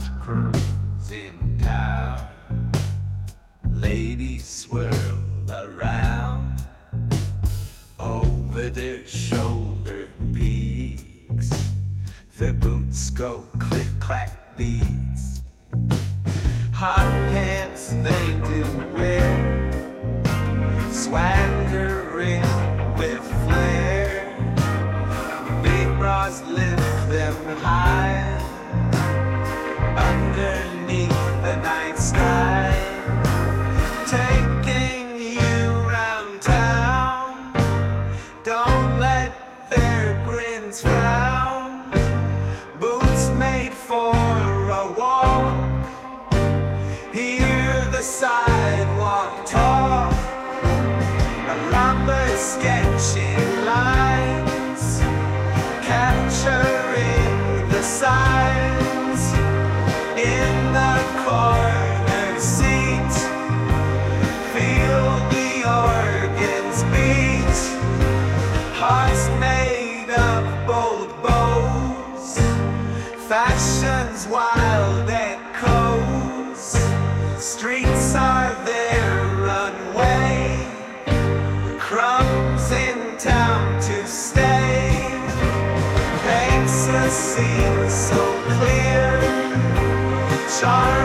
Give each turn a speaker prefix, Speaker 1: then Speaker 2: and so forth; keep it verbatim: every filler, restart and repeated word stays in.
Speaker 1: Cruise in town, ladies swirl around over their shoulder peaks. Their boots go click clack beats. Hot pants they do wear, swaggering with flair. Big bras lift them high underneath the night sky, taking you round town. Don't let their grins frown. Boots made for a walk. Hear the sidewalk talk around the sketchy lines, capturing the signs in the corner seat. Feel the organs beat, hearts made of bold bows, fashion's wild echoes. Streets are their runway, crumbs in town to stay. Paints a scene so clear, charm